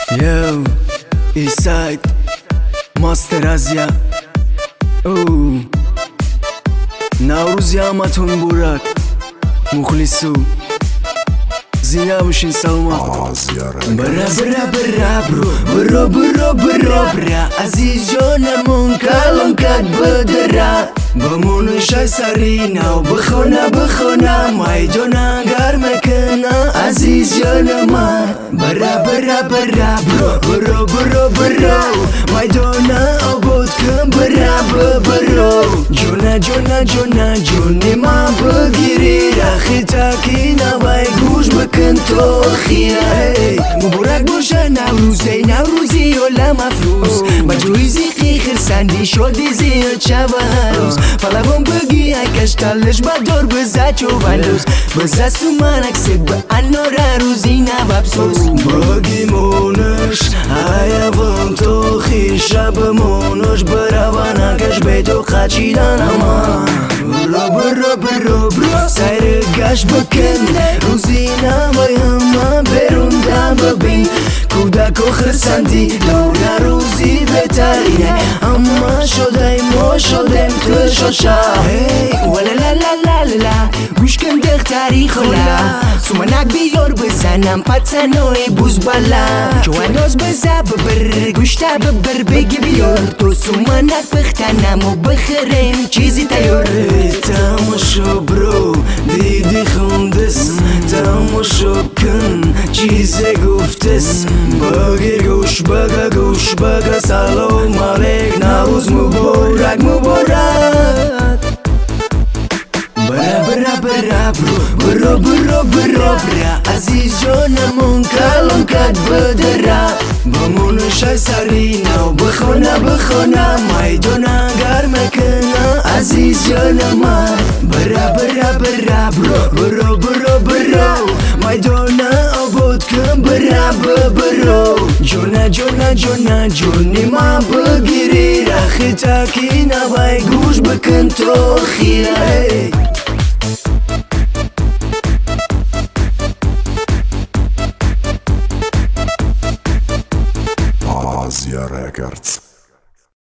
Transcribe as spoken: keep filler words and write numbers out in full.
Yo, Eastside Master Azia Oh Navruz yamatun burak Mukhlisu Zina bushin salma Bra bra bra bro Bro bro bro bra Aziz jonamon kalon kad بدرا بمون شای سرینا و بخونا بخونا مایدونا گرم کنا عزیز جانما برا برا برا برو برو برو برو مایدونا آبود کن برا برو جونا جونا جونا جونی ما بگیری رخی تاکی نوای گوش بکن تو خیره مبارک باشه نوروزی نوروزی ولا مفروز مجویزی خیخر سندی شدی زیاد شبهروز فلقون بگی اکش تلش بدار بزد چو بندوز بزد سومن اکسید به اناره روزی نببسوز بگی مونش حیوان تو خیشه بمونش براوان اکش به تو خچیدن اما برو برو برو برو سیر گشت بکن روزی نبای همه بروندم ببین کودک و خرسندی دور روزی بهترینه اما شده ما شدم تو شاشه ولا لا لا لا لا گوش کن دختری خلا سومنک بیار بزنم پتنای بوز بالا جوانداز بزا ببر گوشتا ببر بگی بیار تو سومنک بختنم و بخرم چیزی تیار تماشا برو دیدی خوندس تماشا کن چیزی گفتس بگیر گوش بگه گوش بگه سلام علیک نوروز مبارک مبارک برا برا برا برو برو برو برو برا عزیز جانمون کلون کد بدرا بمون شای سرینا و بخونا بخونا مایدونا گرم کنا عزیز جانما برا برا برا برو برو برو برو مایدونا آبود کن برا برو جونا جونا جونا جونی ما بگیری رخی تاکی نوای گوش بکن تو خیره